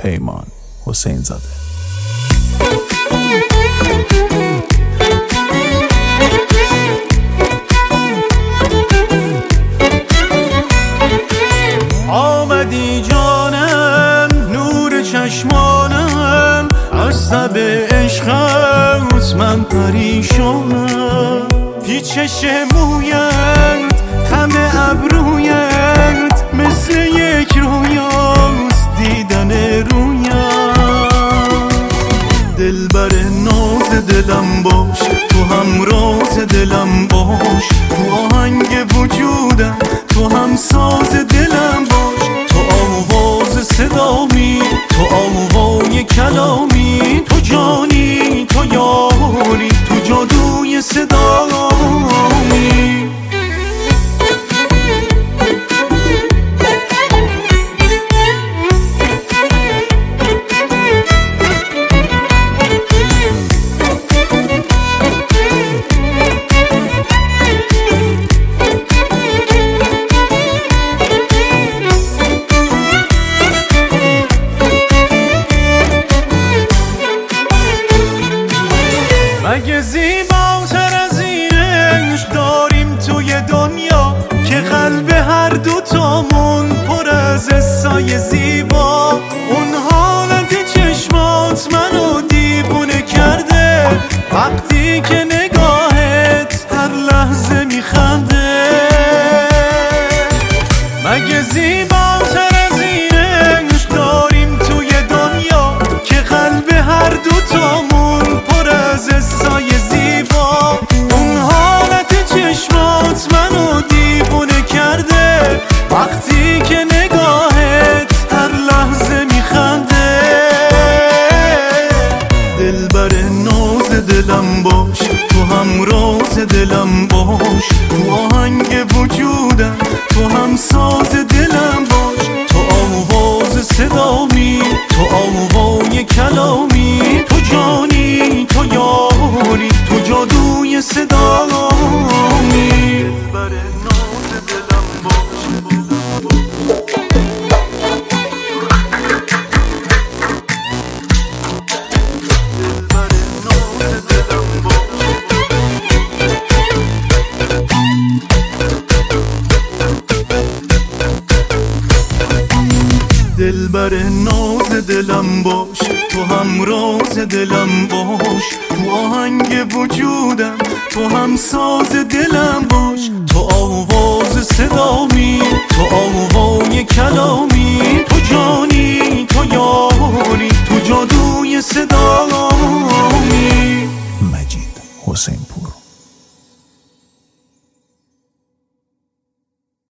پیمان حسین زاده. آمدی جانم نور چشمانم، از تب عشقت من پریشانم. پیچش مویت خم ابرویت مثل یک رویاست دیدن رویت. دلبر ناز دلم باش، تو هم راز دلم باش، تو آهنگ وجودم، تو هم ساز دلم باش. تو آواز صدامی، تو آوای کلامی، تو جانی، تو یاری، تو جادوی صدامی. مگه زیباتر از این عشق داریم توی دنیا، که قلب هر دوتامون پر از حسای زیبا. اون حالت چشمات منو دیوونه کرده، وقتی که نگاهت هر لحظه میخنده. مگه زیباتر از این عشق داریم توی دنیا، که قلب هر دوتامون پر از حسای زیبا. اون حالت چشمات منو دیوونه کرده، وقتی که نگاهت هر لحظه میخنده. دلبر ناز دلم باش، تو هم راز دلم باش، تو آهنگ وجودم، تو هم ساز دلم باش. تو آواز صدامی، تو آوای کلامی، تو جانی، تو یاری، تو جادوی صدامی. دلبر ناز دلم باش. دلبر ناز دلم باش، تو هم راز دلم باش، تو آهنگ وجودم، تو هم ساز دلم باش. تو آواز صدامی، تو آوای کلامی، تو جانی، تو یاری، تو جادوی صدامی. مجید حسین